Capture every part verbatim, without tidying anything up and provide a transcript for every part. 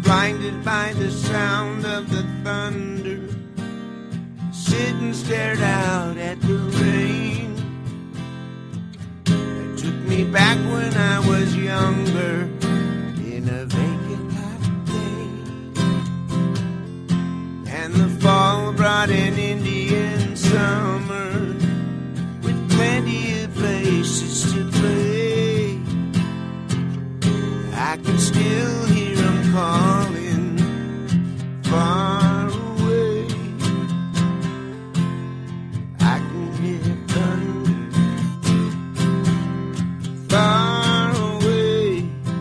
blinded by the sound of the thunder, sit and stared out at the rain. It took me back when I was younger, in a vacant hot day. And the fall brought an Indian summer, with plenty of places to play. I can still hear them calling far away. I can hear thunder far away.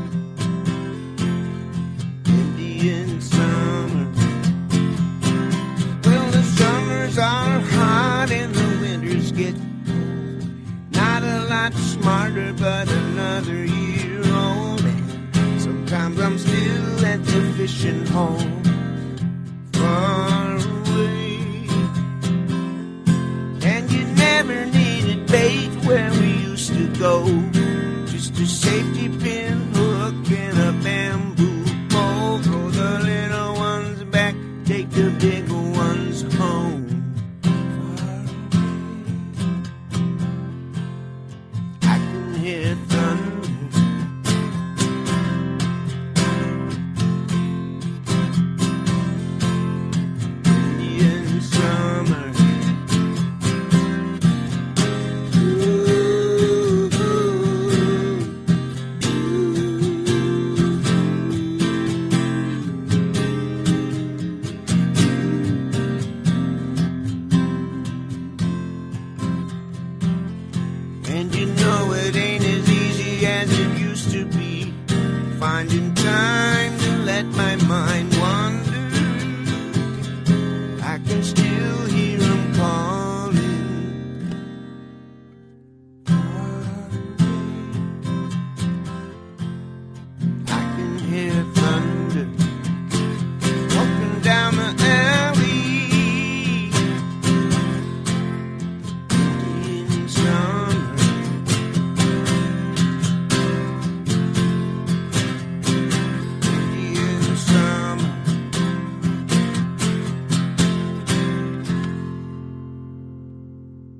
Indian summer. Well, the summers are hot and the winters get cold. Not a lot smarter, but another year old. And sometimes I'm still at the fishing hole, far away. And you never needed bait where we used to go, just a safety pin, hook, and a bamboo pole. Throw the little ones back, take the big ones home. Far away. I can hear thunder in summer. Ooh, ooh, And you know it ain't as easy as it used to be, finding time to let my